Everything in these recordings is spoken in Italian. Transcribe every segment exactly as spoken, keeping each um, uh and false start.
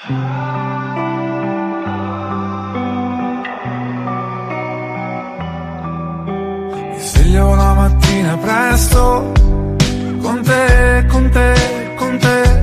Mi sveglio la mattina presto, con te, con te, con te,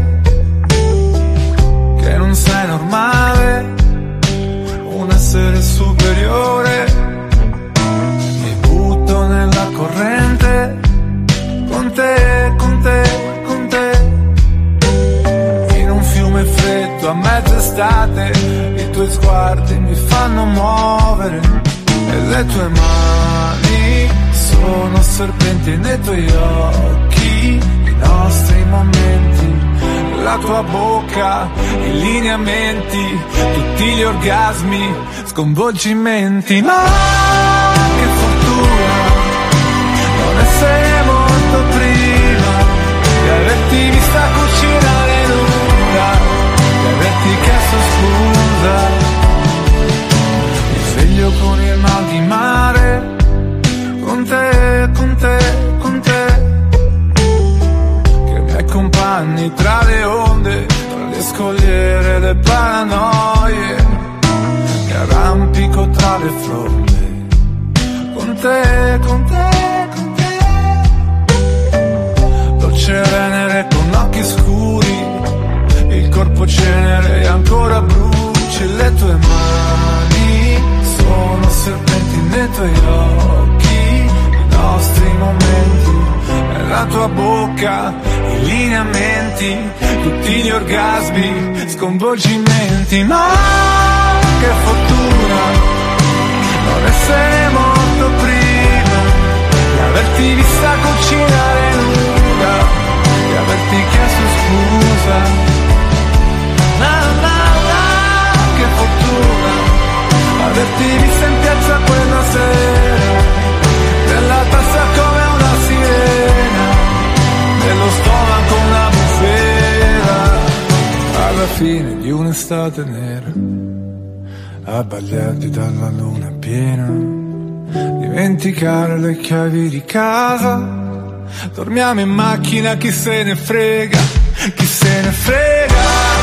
che non sei normale, un essere superiore. Mi butto nella corrente, con te, con te, con te, in un fiume freddo a mezz'estate. I tuoi sguardi mi fanno muovere e le tue mani sono serpenti nei tuoi occhi, i nostri momenti, la tua bocca, i lineamenti, tutti gli orgasmi, sconvolgimenti. Ma che fortuna non essere morto prima, di averti vista cucinare nuda, di averti chiesto scusa. Mi sveglio con il mal di mare, con te, con te, con te, che mi accompagni tra le onde, tra le scogliere e le paranoie, mi arrampico tra le fronde, con te, con te, con te, dolce venere con occhi scuri, il corpo cenere e ancora bruci, le tue mani sono serpenti nei tuoi occhi, i nostri momenti, e la tua bocca, i lineamenti, tutti gli orgasmi, sconvolgimenti. Ma che fortuna non essere morto prima, di averti vista cucinare nuda, di averti chiesto scusa. Na na na, che fortuna averti vista in piazza quella sera, nella testa come una sirena, nello stomaco una bufera, alla fine di un'estate nera, abbagliati dalla luna piena, dimenticare le chiavi di casa, dormiamo in macchina, chi se ne frega, chi se ne frega.